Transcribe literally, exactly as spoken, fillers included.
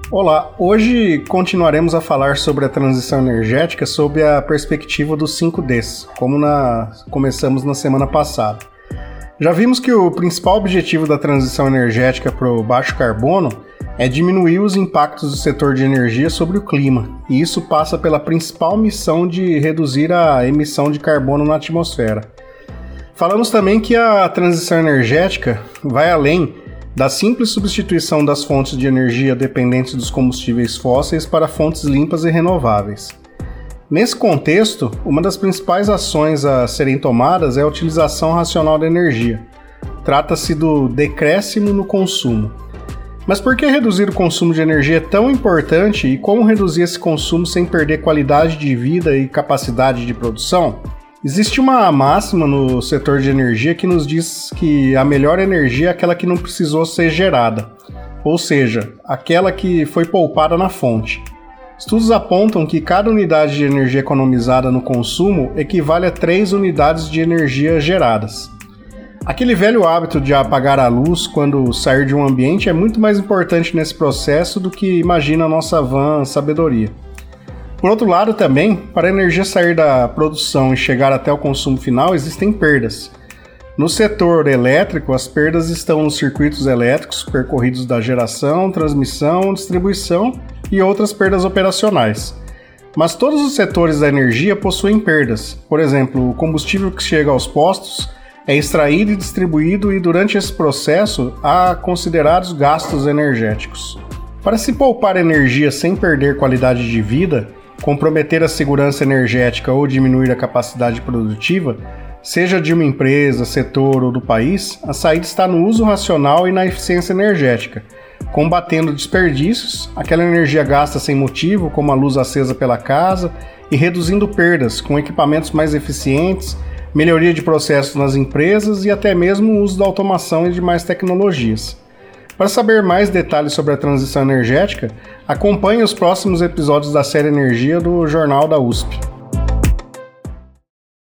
Olá, hoje continuaremos a falar sobre a transição energética sob a perspectiva dos cinco Ds, como na... começamos na semana passada. Já vimos que o principal objetivo da transição energética para o baixo carbono é diminuir os impactos do setor de energia sobre o clima, e isso passa pela principal missão de reduzir a emissão de carbono na atmosfera. Falamos também que a transição energética vai além da simples substituição das fontes de energia dependentes dos combustíveis fósseis para fontes limpas e renováveis. Nesse contexto, uma das principais ações a serem tomadas é a utilização racional da energia. Trata-se do decréscimo no consumo. Mas por que reduzir o consumo de energia é tão importante e como reduzir esse consumo sem perder qualidade de vida e capacidade de produção? Existe uma máxima no setor de energia que nos diz que a melhor energia é aquela que não precisou ser gerada, ou seja, aquela que foi poupada na fonte. Estudos apontam que cada unidade de energia economizada no consumo equivale a três unidades de energia geradas. Aquele velho hábito de apagar a luz quando sair de um ambiente é muito mais importante nesse processo do que imagina a nossa vã sabedoria. Por outro lado também, para a energia sair da produção e chegar até o consumo final, existem perdas. No setor elétrico, as perdas estão nos circuitos elétricos percorridos da geração, transmissão, distribuição e outras perdas operacionais. Mas todos os setores da energia possuem perdas. Por exemplo, o combustível que chega aos postos é extraído e distribuído e durante esse processo há considerados gastos energéticos. Para se poupar energia sem perder qualidade de vida, comprometer a segurança energética ou diminuir a capacidade produtiva, seja de uma empresa, setor ou do país, a saída está no uso racional e na eficiência energética, combatendo desperdícios, aquela energia gasta sem motivo, como a luz acesa pela casa, e reduzindo perdas com equipamentos mais eficientes, melhoria de processos nas empresas e até mesmo o uso da automação e de mais tecnologias. Para saber mais detalhes sobre a transição energética, acompanhe os próximos episódios da série Energia do Jornal da U S P.